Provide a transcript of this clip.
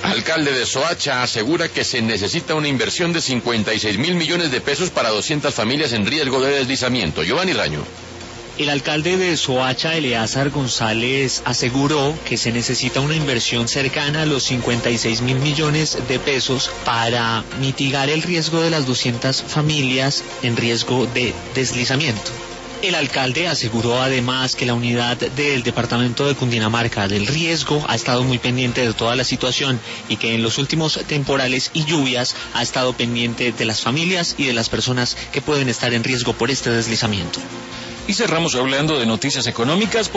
Alcalde de Soacha asegura que se necesita una inversión de 56.000 millones de pesos para 200 familias en riesgo de deslizamiento. Giovanni Raño. El alcalde de Soacha, Eleazar González, aseguró que se necesita una inversión cercana a los 56.000 millones de pesos para mitigar el riesgo de las 200 familias en riesgo de deslizamiento. El alcalde aseguró además que la unidad del departamento de Cundinamarca del riesgo ha estado muy pendiente de toda la situación y que en los últimos temporales y lluvias ha estado pendiente de las familias y de las personas que pueden estar en riesgo por este deslizamiento. Y cerramos hablando de noticias económicas.